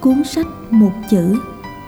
cuốn sách một chữ.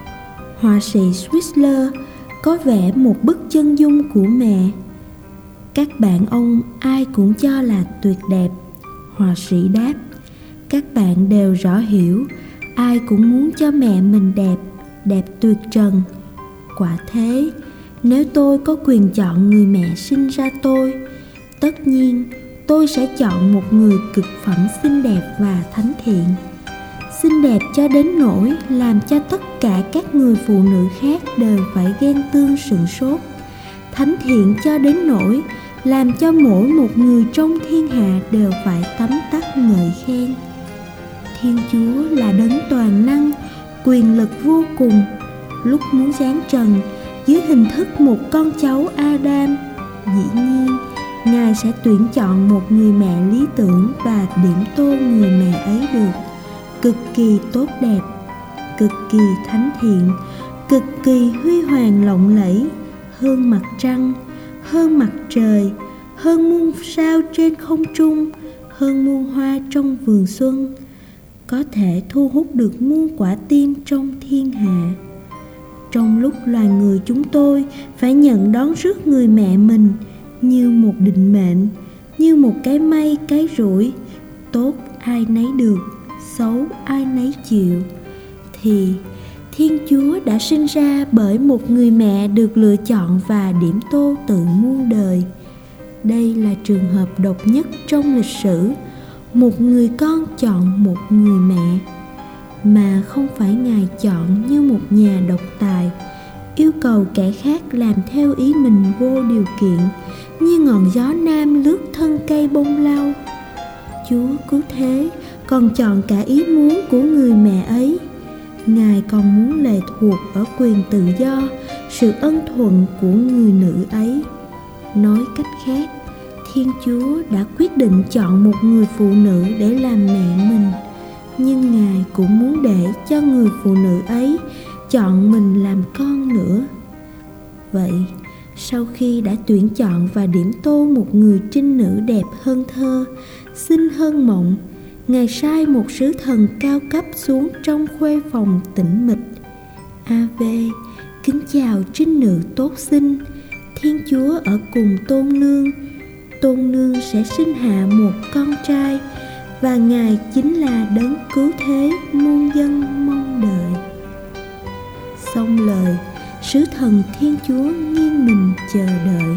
Họa sĩ Whistler có vẽ một bức chân dung của mẹ. Các bạn ông ai cũng cho là tuyệt đẹp. Họa sĩ đáp: các bạn đều rõ hiểu, ai cũng muốn cho mẹ mình đẹp, đẹp tuyệt trần. Quả thế, nếu tôi có quyền chọn người mẹ sinh ra tôi, tất nhiên tôi sẽ chọn một người cực phẩm xinh đẹp và thánh thiện. Xinh đẹp cho đến nỗi làm cho tất cả các người phụ nữ khác đều phải ghen tương sửng sốt. Thánh thiện cho đến nỗi làm cho mỗi một người trong thiên hạ đều phải tấm tắc ngợi khen. Thiên Chúa là đấng toàn năng, quyền lực vô cùng. Lúc muốn giáng trần dưới hình thức một con cháu Adam, dĩ nhiên Ngài sẽ tuyển chọn một người mẹ lý tưởng và điểm tô người mẹ ấy được cực kỳ tốt đẹp, cực kỳ thánh thiện, cực kỳ huy hoàng lộng lẫy, hơn mặt trăng, hơn mặt trời, hơn muôn sao trên không trung, hơn muôn hoa trong vườn xuân, có thể thu hút được muôn quả tim trong thiên hạ. Trong lúc loài người chúng tôi phải nhận đón rước người mẹ mình như một định mệnh, như một cái may cái rủi, tốt ai nấy được, xấu ai nấy chịu, thì Thiên Chúa đã sinh ra bởi một người mẹ được lựa chọn và điểm tô từ muôn đời. Đây là trường hợp độc nhất trong lịch sử, một người con chọn một người mẹ, mà không phải Ngài chọn như một nhà độc tài, yêu cầu kẻ khác làm theo ý mình vô điều kiện, như ngọn gió nam lướt thân cây bông lau. Chúa cứu thế còn chọn cả ý muốn của người mẹ ấy. Ngài còn muốn lệ thuộc ở quyền tự do, sự ân thuận của người nữ ấy. Nói cách khác, Thiên Chúa đã quyết định chọn một người phụ nữ để làm mẹ mình, nhưng Ngài cũng muốn để cho người phụ nữ ấy chọn mình làm con nữa. Vậy, sau khi đã tuyển chọn và điểm tô một người trinh nữ đẹp hơn thơ, xinh hơn mộng, Ngài sai một sứ thần cao cấp xuống trong khuê phòng tĩnh mịch. Ave, kính chào trinh nữ tốt xinh, Thiên Chúa ở cùng tôn nương. Tôn nương sẽ sinh hạ một con trai, và Ngài chính là đấng cứu thế muôn dân mong đợi. Xong lời, sứ thần Thiên Chúa nghiêng mình chờ đợi.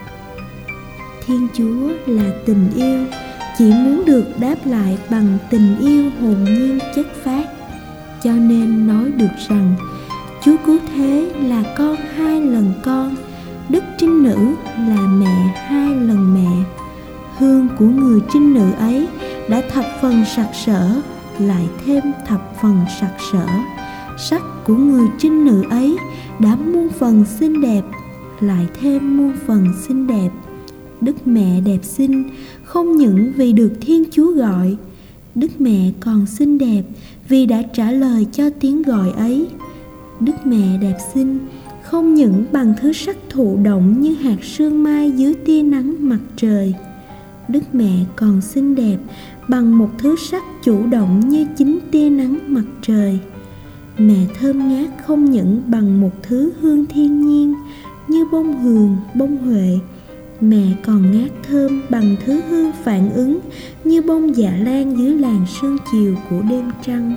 Thiên Chúa là tình yêu, chỉ muốn được đáp lại bằng tình yêu hồn nhiên chất phát, cho nên nói được rằng Chúa cứu thế là con hai lần con, Đức Trinh Nữ là mẹ hai lần mẹ. Hương của người trinh nữ ấy đã thập phần sặc sỡ, lại thêm thập phần sặc sỡ. Sắc của người trinh nữ ấy đã muôn phần xinh đẹp, lại thêm muôn phần xinh đẹp. Đức mẹ đẹp xinh không những vì được Thiên Chúa gọi, Đức mẹ còn xinh đẹp vì đã trả lời cho tiếng gọi ấy. Đức mẹ đẹp xinh không những bằng thứ sắc thụ động như hạt sương mai dưới tia nắng mặt trời, Đức mẹ còn xinh đẹp bằng một thứ sắc chủ động như chính tia nắng mặt trời. Mẹ thơm ngát không những bằng một thứ hương thiên nhiên như bông hường, bông huệ, mẹ còn ngát thơm bằng thứ hương phản ứng như bông dạ lan dưới làn sương chiều của đêm trăng.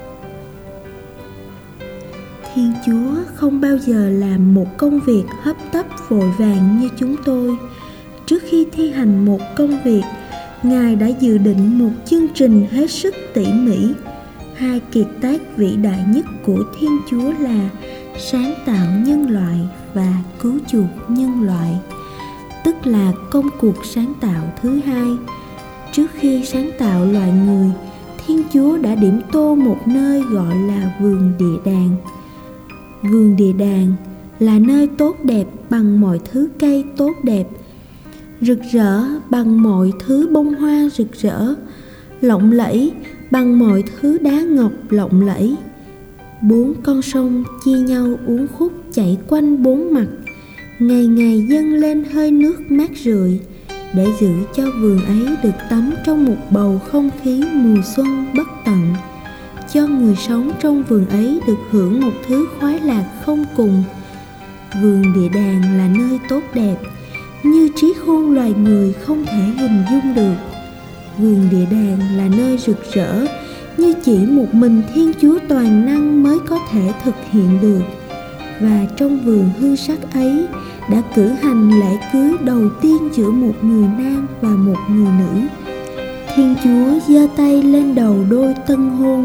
Thiên Chúa không bao giờ làm một công việc hấp tấp vội vàng như chúng tôi. Trước khi thi hành một công việc, Ngài đã dự định một chương trình hết sức tỉ mỉ. Hai kiệt tác vĩ đại nhất của Thiên Chúa là sáng tạo nhân loại và cứu chuộc nhân loại, tức là công cuộc sáng tạo thứ hai. Trước khi sáng tạo loài người, Thiên Chúa đã điểm tô một nơi gọi là vườn địa đàng. Vườn địa đàng là nơi tốt đẹp bằng mọi thứ cây tốt đẹp, rực rỡ bằng mọi thứ bông hoa rực rỡ, lộng lẫy bằng mọi thứ đá ngọc lộng lẫy. 4 con sông chia nhau uốn khúc chảy quanh 4 mặt, ngày ngày dâng lên hơi nước mát rượi, để giữ cho vườn ấy được tắm trong một bầu không khí mùa xuân bất tận. cho người sống trong vườn ấy được hưởng một thứ khoái lạc không cùng. Vườn địa đàng là nơi tốt đẹp, như trí khôn loài người không thể hình dung được. Vườn địa đàng là nơi rực rỡ, như chỉ một mình Thiên Chúa toàn năng mới có thể thực hiện được. Và trong vườn hương sắc ấy đã cử hành lễ cưới đầu tiên giữa một người nam và một người nữ. Thiên Chúa giơ tay lên đầu đôi tân hôn: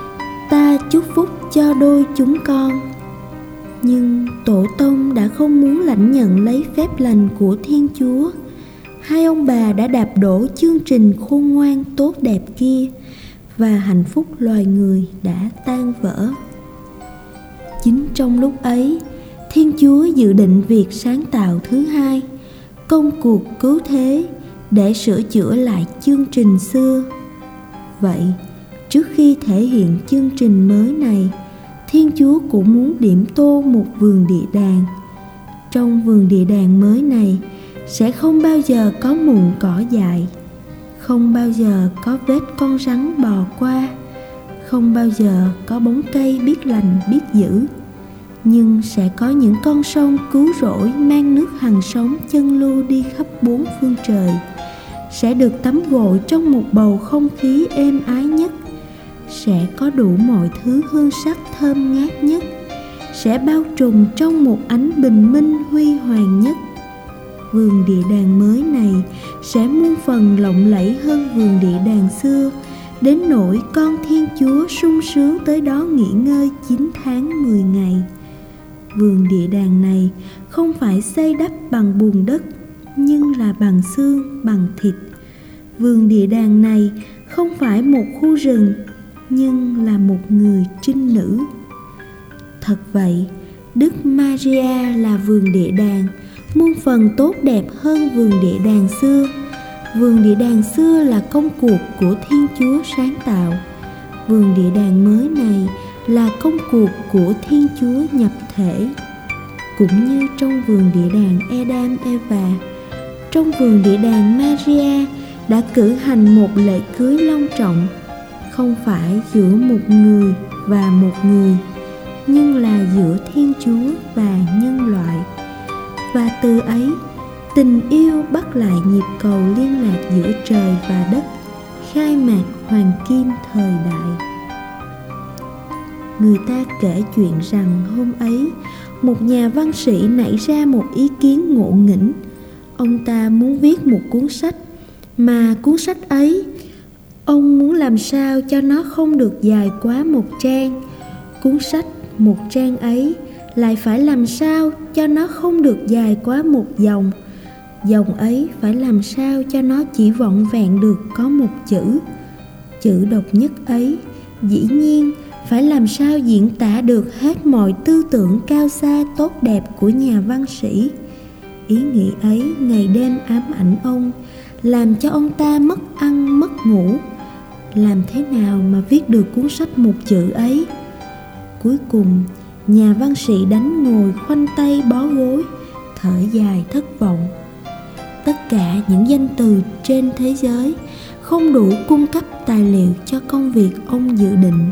ta chúc phúc cho đôi chúng con. Nhưng tổ tông đã không muốn lãnh nhận lấy phép lành của Thiên Chúa. Hai ông bà đã đạp đổ chương trình khôn ngoan tốt đẹp kia, và hạnh phúc loài người đã tan vỡ. Chính trong lúc ấy, Thiên Chúa dự định việc sáng tạo thứ hai, công cuộc cứu thế, để sửa chữa lại chương trình xưa. Vậy, trước khi thể hiện chương trình mới này, Thiên Chúa cũng muốn điểm tô một vườn địa đàng. Trong vườn địa đàng mới này sẽ không bao giờ có mụn cỏ dại, không bao giờ có vết con rắn bò qua, không bao giờ có bóng cây biết lành biết dữ, nhưng sẽ có những con sông cứu rỗi mang nước hằng sống chân lưu đi khắp bốn phương trời, sẽ được tắm gội trong một bầu không khí êm ái nhất, sẽ có đủ mọi thứ hương sắc thơm ngát nhất, sẽ bao trùm trong một ánh bình minh huy hoàng nhất. Vườn địa đàng mới này sẽ muôn phần lộng lẫy hơn vườn địa đàng xưa, đến nỗi con Thiên Chúa sung sướng tới đó nghỉ ngơi 9 tháng 10 ngày. Vườn địa đàng này không phải xây đắp bằng bùn đất, nhưng là bằng xương, bằng thịt. Vườn địa đàng này không phải một khu rừng, nhưng là một người trinh nữ. Thật vậy, Đức Maria là vườn địa đàng, muôn phần tốt đẹp hơn vườn địa đàng xưa. Vườn địa đàng xưa là công cuộc của Thiên Chúa sáng tạo. Vườn địa đàng mới này là công cuộc của Thiên Chúa nhập thể. Cũng như trong vườn địa đàng Adam Eva, trong vườn địa đàng Maria đã cử hành một lễ cưới long trọng, không phải giữa một người và một người, nhưng là giữa Thiên Chúa và nhân loại. Và từ ấy, tình yêu bắt lại nhịp cầu liên lạc giữa trời và đất, khai mạc hoàng kim thời đại. Người ta kể chuyện rằng hôm ấy, một nhà văn sĩ nảy ra một ý kiến ngộ nghĩnh. Ông ta muốn viết một cuốn sách, mà cuốn sách ấy, ông muốn làm sao cho nó không được dài quá 1 trang. Cuốn sách 1 trang ấy lại phải làm sao cho nó không được dài quá 1 dòng. Dòng ấy phải làm sao cho nó chỉ vỏn vẹn được có 1 chữ. Chữ độc nhất ấy dĩ nhiên phải làm sao diễn tả được hết mọi tư tưởng cao xa tốt đẹp của nhà văn sĩ. Ý nghĩ ấy ngày đêm ám ảnh ông, làm cho ông ta mất ăn mất ngủ. Làm thế nào mà viết được cuốn sách 1 chữ ấy? Cuối cùng, nhà văn sĩ đánh ngồi khoanh tay bó gối, thở dài thất vọng. Tất cả những danh từ trên thế giới không đủ cung cấp tài liệu cho công việc ông dự định.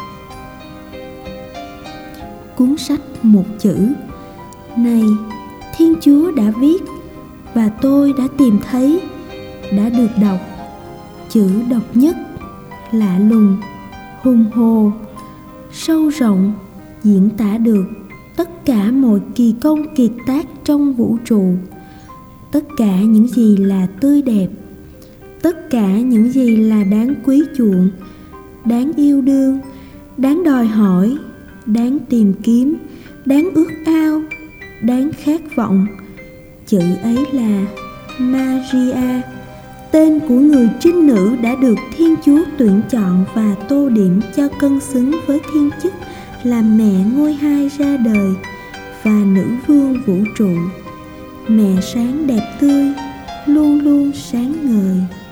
Cuốn sách 1 chữ này Thiên Chúa đã viết, và tôi đã tìm thấy, đã được đọc. Chữ độc nhất, lạ lùng, hùng hồ, sâu rộng, diễn tả được tất cả mọi kỳ công kiệt tác trong vũ trụ, tất cả những gì là tươi đẹp, tất cả những gì là đáng quý chuộng, đáng yêu đương, đáng đòi hỏi, đáng tìm kiếm, đáng ước ao, đáng khát vọng. Chữ ấy là Maria, tên của người trinh nữ đã được Thiên Chúa tuyển chọn và tô điểm cho cân xứng với thiên chức làm mẹ ngôi 2 ra đời và nữ vương vũ trụ. Mẹ sáng đẹp tươi, luôn luôn sáng ngời.